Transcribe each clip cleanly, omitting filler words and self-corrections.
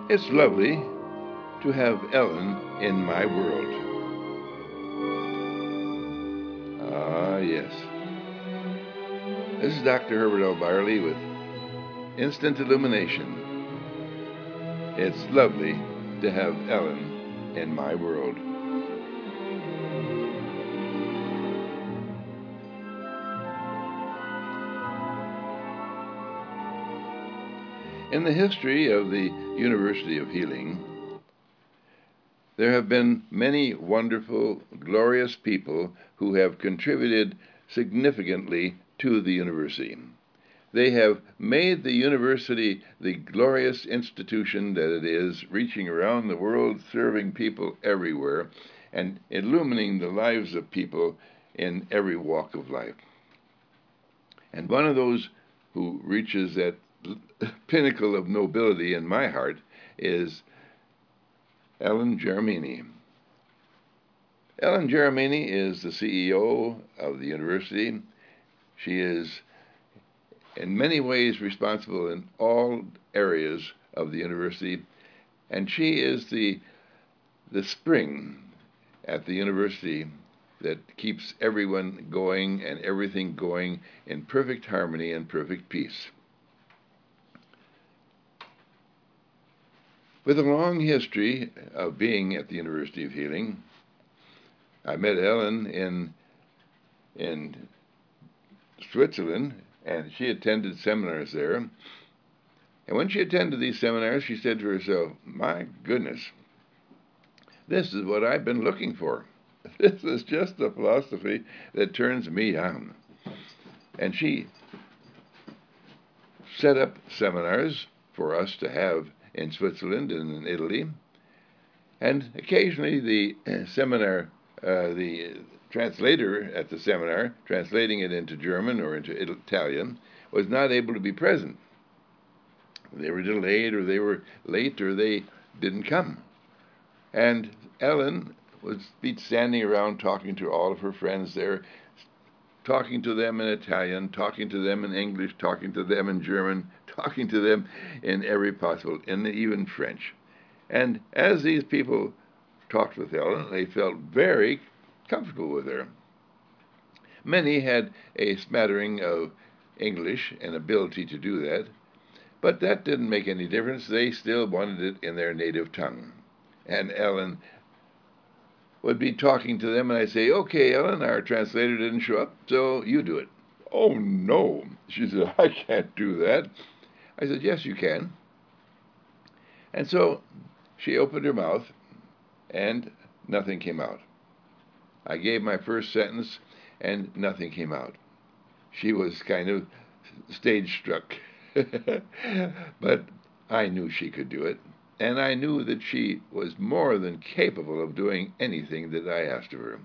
It's lovely to have Ellen in my world. Ah, yes. This is Dr. Herbert L. Byerly with Instant Illumination. It's lovely to have Ellen in my world. In the history of the University of Healing, there have been many wonderful, glorious people who have contributed significantly to the university. They have made the university the glorious institution that it is, reaching around the world, serving people everywhere, and illuminating the lives of people in every walk of life. And one of those who reaches that pinnacle of nobility in my heart is Ellen Geremini. Ellen Geremini is the CEO of the university. She is in many ways responsible in all areas of the university, and she is the spring at the university that keeps everyone going and everything going in perfect harmony and perfect peace. With a long history of being at the University of Healing, I met Ellen in Switzerland, and she attended seminars there. And when she attended these seminars, she said to herself, "My goodness, this is what I've been looking for. This is just the philosophy that turns me on." And she set up seminars for us to have in Switzerland and in Italy. And occasionally the the translator at the seminar, translating it into German or into Italian, was not able to be present. They were delayed, or they were late, or they didn't come. And Ellen would be standing around talking to all of her friends there, talking to them in Italian, talking to them in English, talking to them in German, talking to them in every possible, in even French. And as these people talked with Ellen, they felt very comfortable with her. Many had a smattering of English and ability to do that, but that didn't make any difference. They still wanted it in their native tongue. And Ellen would be talking to them, and I'd say, "Okay, Ellen, our translator didn't show up, so you do it." "Oh, no," she said, "I can't do that." I said, "Yes, you can." And so she opened her mouth, and nothing came out. I gave my first sentence, and nothing came out. She was kind of stage struck. But I knew she could do it, and I knew that she was more than capable of doing anything that I asked of her.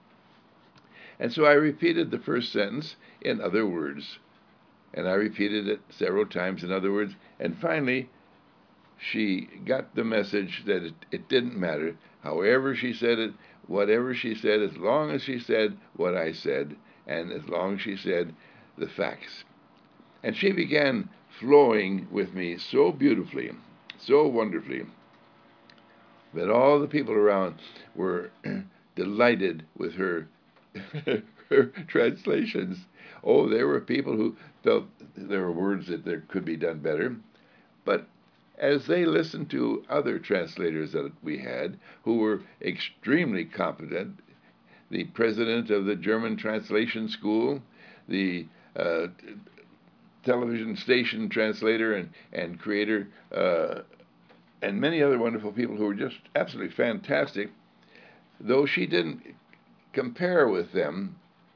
And so I repeated the first sentence in other words, and I repeated it several times in other words, and finally she got the message that it didn't matter. However she said it, whatever she said, as long as she said what I said, and as long as she said the facts. And she began flowing with me so beautifully, so wonderfully, that all the people around were delighted with her, her translations. Oh, there were people who felt there were words that there could be done better. But as they listened to other translators that we had, who were extremely competent, the president of the German Translation School, the television station translator and creator, and many other wonderful people who were just absolutely fantastic, though she didn't compare with them,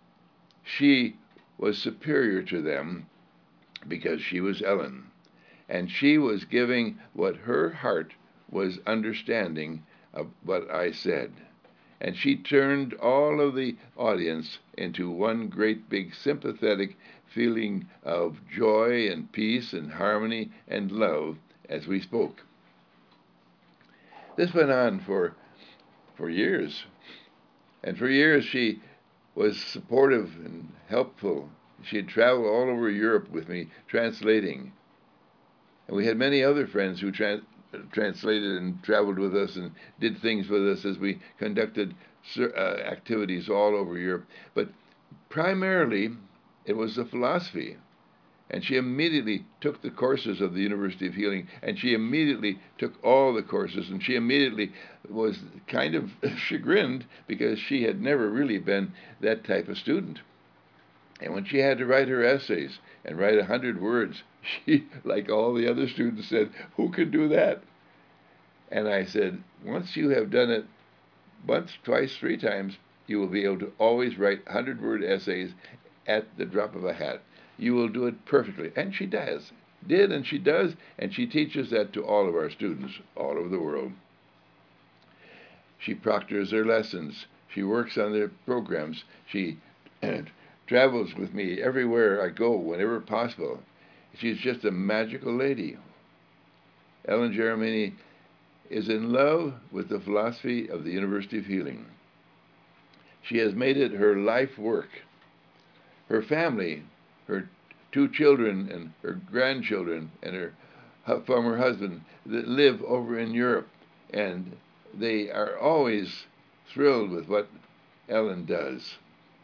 she was superior to them because she was Ellen. And she was giving what her heart was understanding of what I said. And she turned all of the audience into one great big sympathetic feeling of joy and peace and harmony and love as we spoke. This went on for years. And for years she was supportive and helpful. She had traveled all over Europe with me translating. And we had many other friends who translated and traveled with us and did things with us as we conducted activities all over Europe. But primarily, it was the philosophy. And she immediately took the courses of the University of Healing, and she immediately took all the courses, and she immediately was kind of chagrined because she had never really been that type of student. And when she had to write her essays and write 100 words, she, like all the other students, said, "Who can do that?" And I said, once you have done it once, twice, three times, you will be able to always write 100-word essays at the drop of a hat. You will do it perfectly. And she did, and she does, and she teaches that to all of our students all over the world. She proctors their lessons. She works on their programs. She travels with me everywhere I go, whenever possible. She's just a magical lady. Ellen Geremini is in love with the philosophy of the University of Healing. She has made it her life work. Her family, her 2 children and her grandchildren and her former husband that live over in Europe, and they are always thrilled with what Ellen does.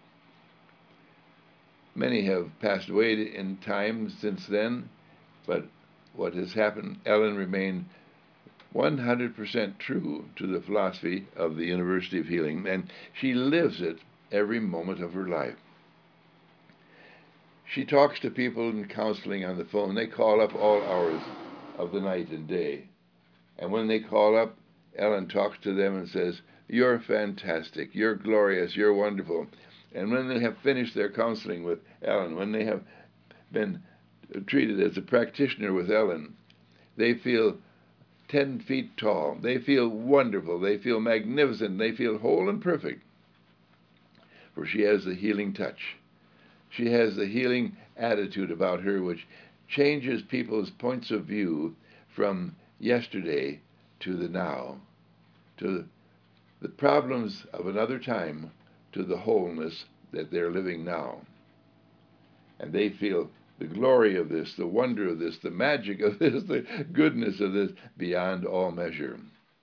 Many have passed away in time since then, but what has happened, Ellen remained 100% true to the philosophy of the University of Healing, and she lives it every moment of her life. She talks to people in counseling on the phone. They call up all hours of the night and day. And when they call up, Ellen talks to them and says, "You're fantastic, you're glorious, you're wonderful." And when they have finished their counseling with Ellen, when they have been treated as a practitioner with Ellen, they feel 10 feet tall. They feel wonderful. They feel magnificent. They feel whole and perfect. For she has the healing touch. She has the healing attitude about her which changes people's points of view from yesterday to the now, to the problems of another time, to the wholeness that they're living now. And they feel the glory of this, the wonder of this, the magic of this, the goodness of this beyond all measure.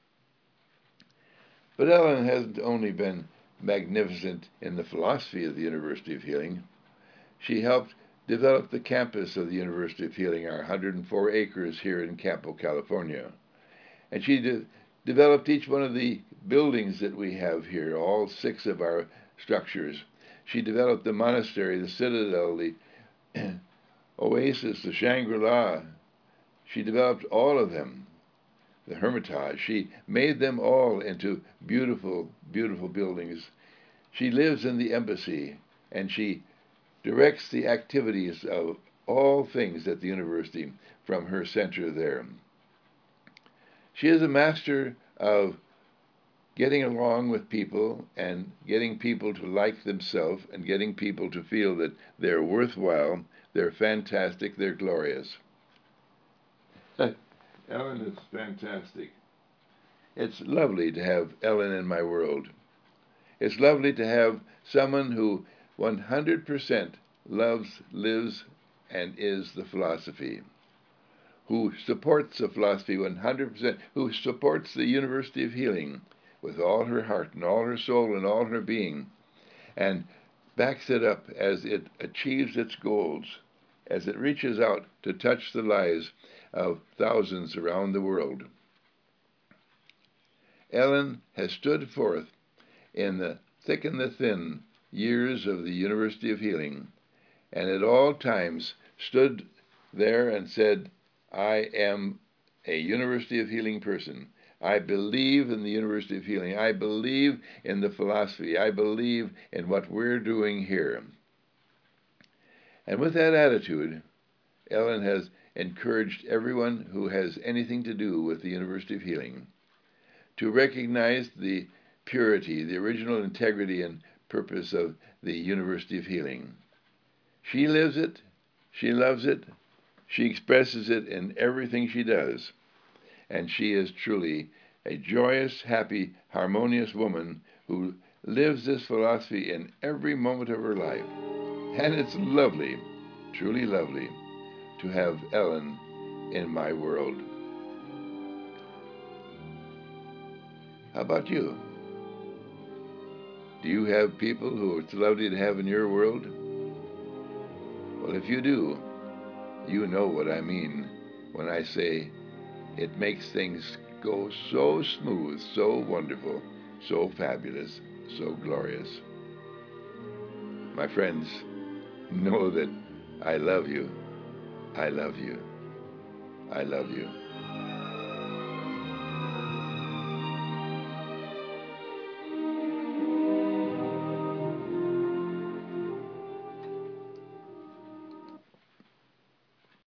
But Ellen hasn't only been magnificent in the philosophy of the University of Healing. She helped develop the campus of the University of Healing, our 104 acres here in Campo, California. And she developed each one of the buildings that we have here, all 6 of our structures. She developed the monastery, the citadel, the oasis, the Shangri-La. She developed all of them, the Hermitage. She made them all into beautiful, beautiful buildings. She lives in the embassy, and she directs the activities of all things at the university from her center there. She is a master of getting along with people and getting people to like themselves and getting people to feel that they're worthwhile, they're fantastic, they're glorious. Ellen is fantastic. It's lovely to have Ellen in my world. It's lovely to have someone who 100% loves, lives, and is the philosophy, who supports the philosophy 100%, who supports the University of Healing with all her heart and all her soul and all her being, and backs it up as it achieves its goals, as it reaches out to touch the lives of thousands around the world. Ellen has stood forth in the thick and the thin years of the University of Healing, and at all times stood there and said, "I am a University of Healing person. I believe in the University of Healing. I believe in the philosophy. I believe in what we're doing here." And with that attitude, Ellen has encouraged everyone who has anything to do with the University of Healing to recognize the purity, the original integrity and purpose of the University of Healing. She lives it, she loves it, she expresses it in everything she does, and she is truly a joyous, happy, harmonious woman who lives this philosophy in every moment of her life. And it's lovely, truly lovely, to have Ellen in my world. How about you? Do you have people who it's lovely to have in your world? Well, if you do, you know what I mean when I say it makes things go so smooth, so wonderful, so fabulous, so glorious. My friends, know that I love you. I love you. I love you.